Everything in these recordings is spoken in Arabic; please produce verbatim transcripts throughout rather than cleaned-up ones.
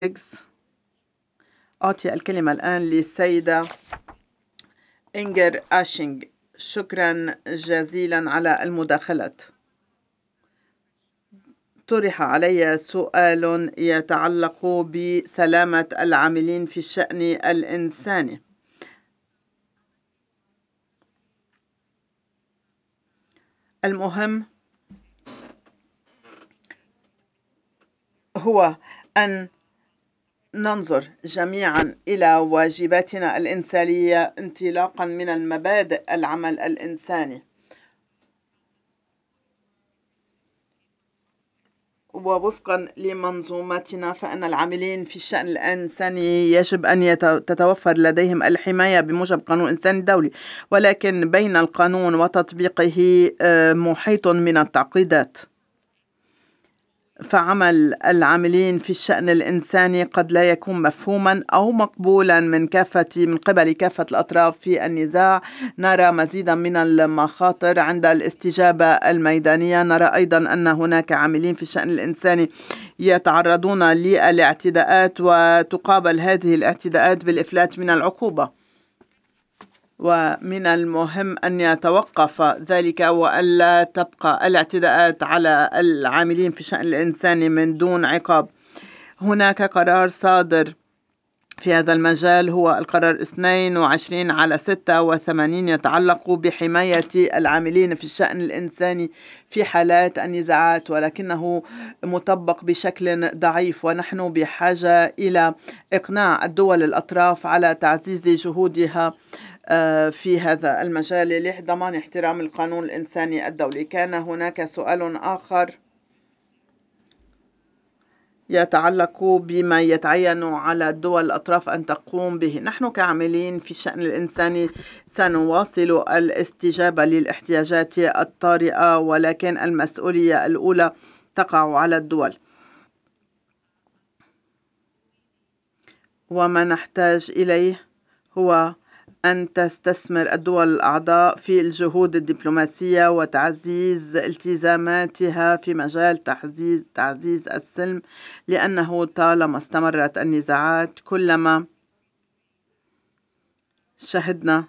أعطي الكلمة الآن للسيدة إنجر آشينغ. شكرا جزيلا على المداخلة. طرح علي سؤال يتعلق بسلامة العاملين في الشأن الإنساني. المهم هو أن ننظر جميعا إلى واجباتنا الإنسانية انطلاقا من المبادئ العمل الإنساني، ووفقا لمنظومتنا فإن العاملين في الشأن الإنساني يجب أن تتوفر لديهم الحماية بموجب قانون إنساني دولي، ولكن بين القانون وتطبيقه محيط من التعقيدات. فعمل العاملين في الشأن الإنساني قد لا يكون مفهوما أو مقبولا من كافة من قبل كافة الأطراف في النزاع. نرى مزيدا من المخاطر عند الاستجابة الميدانية. نرى أيضا أن هناك عاملين في الشأن الإنساني يتعرضون للاعتداءات، وتقابل هذه الاعتداءات بالإفلات من العقوبة. ومن المهم أن يتوقف ذلك وألا تبقى الاعتداءات على العاملين في الشأن الإنساني من دون عقاب. هناك قرار صادر في هذا المجال، هو القرار اثنين وعشرين على ستة وثمانين، يتعلق بحماية العاملين في الشأن الإنساني في حالات النزاعات، ولكنه مطبق بشكل ضعيف، ونحن بحاجة إلى إقناع الدول الأطراف على تعزيز جهودها في هذا المجال لضمان احترام القانون الإنساني الدولي. كان هناك سؤال آخر يتعلق بما يتعين على الدول الأطراف أن تقوم به. نحن كعاملين في الشأن الإنساني سنواصل الاستجابة للاحتياجات الطارئة، ولكن المسؤولية الأولى تقع على الدول، وما نحتاج إليه هو أن تستثمر الدول الأعضاء في الجهود الدبلوماسية وتعزيز التزاماتها في مجال تعزيز تعزيز السلم، لأنه طالما استمرت النزاعات كلما شهدنا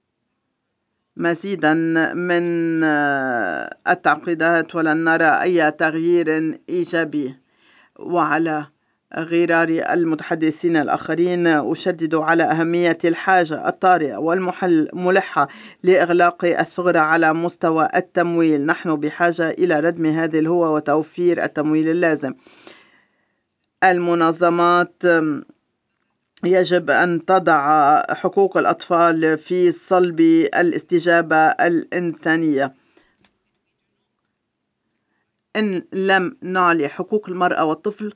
مزيدا من التعقيدات ولن نرى أي تغيير إيجابي. وعلى غرار المتحدثين الآخرين أشدد على أهمية الحاجة الطارئة والملحة لإغلاق الثغرة على مستوى التمويل. نحن بحاجة إلى ردم هذه الهوة وتوفير التمويل اللازم. المنظمات يجب أن تضع حقوق الأطفال في صلب الاستجابة الإنسانية. إن لم نعلي حقوق المرأة والطفل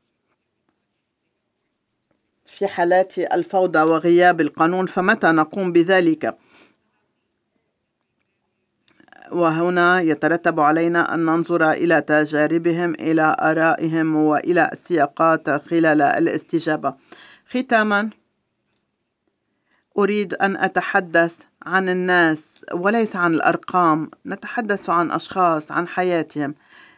في حالات الفوضى وغياب القانون، فمتى نقوم بذلك؟ وهنا يترتب علينا أن ننظر إلى تجاربهم، إلى آرائهم، وإلى السياقات خلال الاستجابة. ختاما أريد أن أتحدث عن الناس وليس عن الأرقام. نتحدث عن أشخاص، عن حياتهم.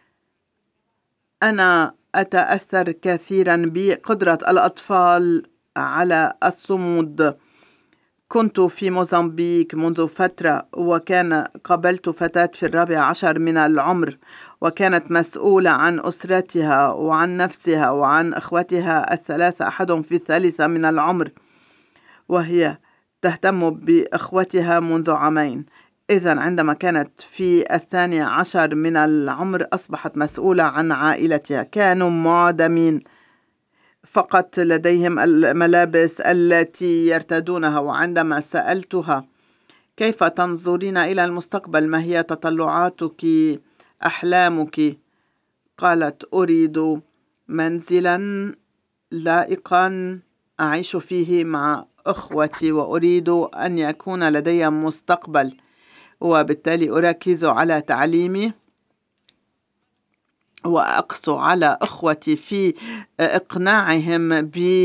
أنا أتأثر كثيرا بقدرة الأطفال على الصمود. كنت في موزمبيق منذ فترة، وكان قابلت فتاة في الرابع عشر من العمر، وكانت مسؤولة عن أسرتها وعن نفسها وعن أخوتها الثلاثة، أحدهم في الثالثة من العمر، وهي تهتم بأخوتها منذ عامين. إذن عندما كانت في الثانية عشر من العمر أصبحت مسؤولة عن عائلتها. كانوا معدمين، فقط لديهم الملابس التي يرتدونها. وعندما سألتها كيف تنظرين إلى المستقبل، ما هي تطلعاتك، أحلامك، قالت أريد منزلا لائقا أعيش فيه مع أخوتي، وأريد أن يكون لدي مستقبل، وبالتالي أركز على تعليمي وأقسو على أخوتي في إقناعهم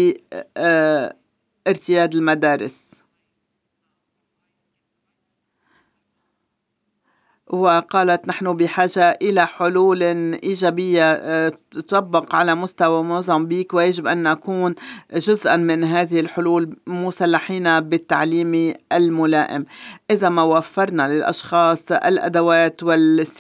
بارتياد المدارس. وقالت: نحن بحاجة إلى حلول إيجابية آه، تطبق على مستوى موزمبيق، ويجب أن نكون جزءا من هذه الحلول مسلحين بالتعليم الملائم. إذا ما وفرنا للأشخاص الأدوات والسياسة